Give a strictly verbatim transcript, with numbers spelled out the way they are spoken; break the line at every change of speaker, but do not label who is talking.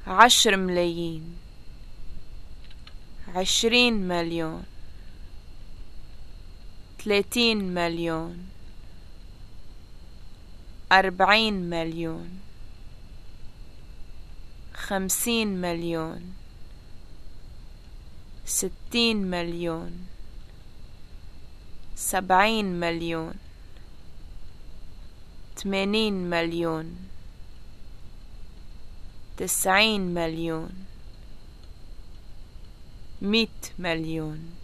عشر ملايين، عشرين مليون، ثلاثين مليون، أربعين مليون، خمسين مليون، ستين مليون، سبعين مليون، ثمانين مليون، تسعين مليون، مئة مليون.